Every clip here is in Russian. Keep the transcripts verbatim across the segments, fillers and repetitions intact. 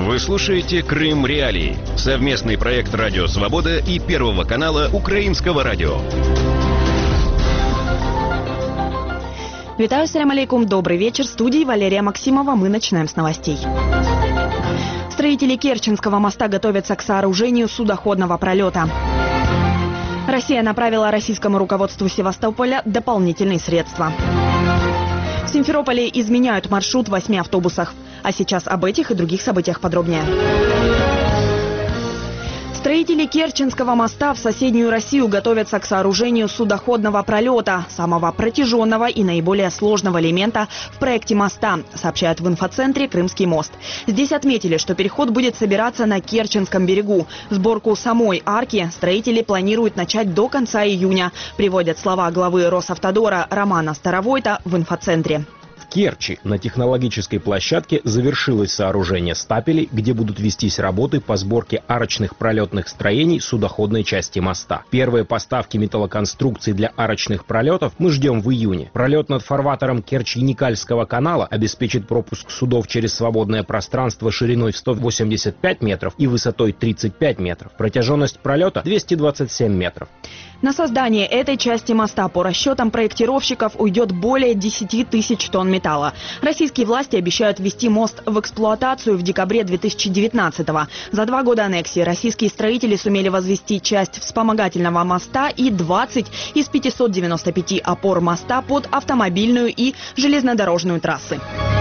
Вы слушаете «Крым Реалии» — совместный проект «Радио Свобода» и Первого канала Украинского радио. Витаю, салям алейкум, добрый вечер. В студии Валерия Максимова. Мы начинаем с новостей. Строители Керченского моста готовятся к сооружению судоходного пролета. Россия направила российскому руководству Севастополя дополнительные средства. В Симферополе изменяют маршрут в восьми автобусах. А сейчас об этих и других событиях подробнее. Строители Керченского моста в соседнюю Россию готовятся к сооружению судоходного пролета, самого протяженного и наиболее сложного элемента в проекте моста, сообщают в инфоцентре «Крымский мост». Здесь отметили, что переход будет собираться на Керченском берегу. Сборку самой арки строители планируют начать до конца июня, приводят слова главы Росавтодора Романа Старовойта в инфоцентре. В Керчи на технологической площадке завершилось сооружение стапелей, где будут вестись работы по сборке арочных пролетных строений судоходной части моста. Первые поставки металлоконструкций для арочных пролетов мы ждем в июне. Пролет над фарватером Керчь-Яникальского канала обеспечит пропуск судов через свободное пространство шириной в сто восемьдесят пять метров и высотой тридцать пять метров. Протяженность пролета двести двадцать семь метров. На создание этой части моста по расчетам проектировщиков уйдет более десяти тысяч тонн металла. Российские власти обещают ввести мост в эксплуатацию в декабре две тысячи девятнадцатого. За два года аннексии российские строители сумели возвести часть вспомогательного моста и двадцать из пятисот девяноста пяти опор моста под автомобильную и железнодорожную трассы.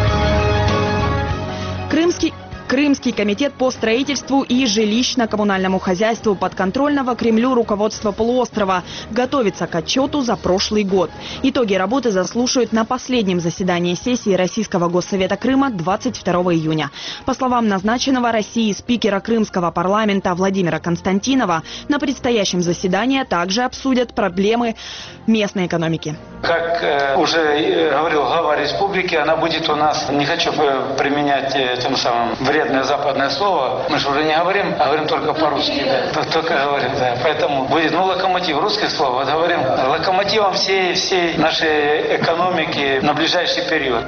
Крымский... Крымский комитет по строительству и жилищно-коммунальному хозяйству подконтрольного Кремлю руководства полуострова готовится к отчету за прошлый год. Итоги работы заслушают на последнем заседании сессии Российского Госсовета Крыма двадцать второго июня. По словам назначенного Россией спикера Крымского парламента Владимира Константинова, на предстоящем заседании также обсудят проблемы местной экономики. Как э, уже говорил глава республики, она будет у нас, не хочу применять э, тем самым вредное западное слово, мы же уже не говорим, а говорим только по-русски, да, только говорим, да, поэтому будет, ну, локомотив, русское слово, вот говорим, локомотивом всей, всей нашей экономики на ближайший период.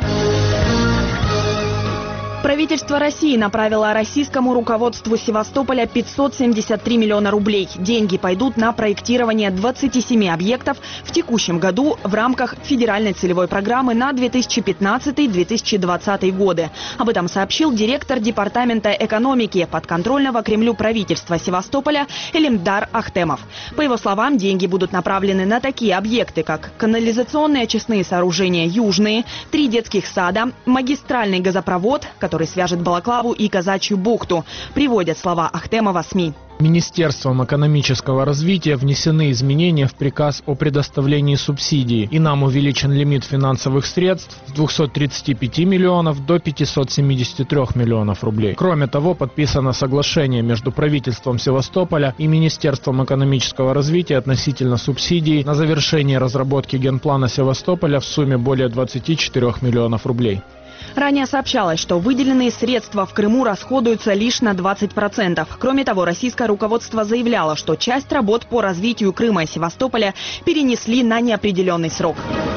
Правительство России направило российскому руководству Севастополя пятьсот семьдесят три миллиона рублей. Деньги пойдут на проектирование двадцати семи объектов в текущем году в рамках федеральной целевой программы на две тысячи пятнадцатый — две тысячи двадцатый годы. Об этом сообщил директор департамента экономики подконтрольного Кремлю правительства Севастополя Элимдар Ахтемов. По его словам, деньги будут направлены на такие объекты, как канализационные очистные сооружения «Южные», три детских сада, магистральный газопровод, который который свяжет Балаклаву и Казачью бухту, приводят слова Ахтемова СМИ. Министерством экономического развития внесены изменения в приказ о предоставлении субсидий, и нам увеличен лимит финансовых средств с двухсот тридцати пяти миллионов до пятисот семидесяти трёх миллионов рублей. Кроме того, подписано соглашение между правительством Севастополя и Министерством экономического развития относительно субсидий на завершение разработки генплана Севастополя в сумме более двадцати четырёх миллионов рублей. Ранее сообщалось, что выделенные средства в Крыму расходуются лишь на двадцать процентов. Кроме того, российское руководство заявляло, что часть работ по развитию Крыма и Севастополя перенесли на неопределенный срок.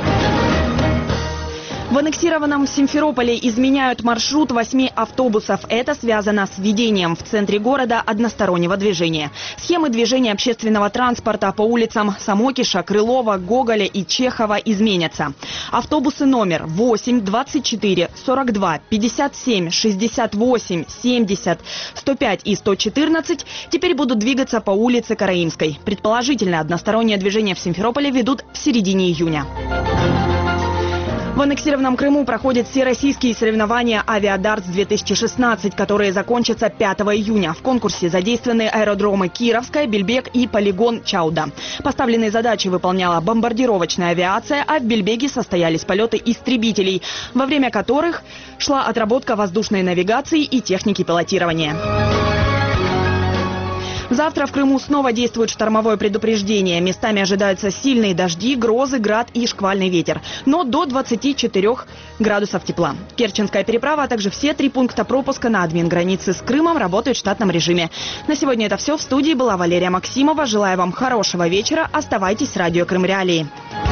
В аннексированном Симферополе изменяют маршрут восьми автобусов. Это связано с введением в центре города одностороннего движения. Схемы движения общественного транспорта по улицам Самокиша, Крылова, Гоголя и Чехова изменятся. Автобусы номер восемь, двадцать четыре, сорок два, пятьдесят семь, шестьдесят восемь, семьдесят, сто пять и сто четырнадцать теперь будут двигаться по улице Караимской. Предположительно, одностороннее движение в Симферополе ведут в середине июня. В аннексированном Крыму проходят всероссийские соревнования «Авиадартс-две тысячи шестнадцать», которые закончатся пятого июня. В конкурсе задействованы аэродромы Кировская, Бельбек и полигон Чауда. Поставленные задачи выполняла бомбардировочная авиация, а в Бельбеге состоялись полеты истребителей, во время которых шла отработка воздушной навигации и техники пилотирования. Завтра в Крыму снова действует штормовое предупреждение. Местами ожидаются сильные дожди, грозы, град и шквальный ветер. Но до двадцати четырёх градусов тепла. Керченская переправа, а также все три пункта пропуска на админ-границе с Крымом работают в штатном режиме. На сегодня это все. В студии была Валерия Максимова. Желаю вам хорошего вечера. Оставайтесь с радио Крым Реалии.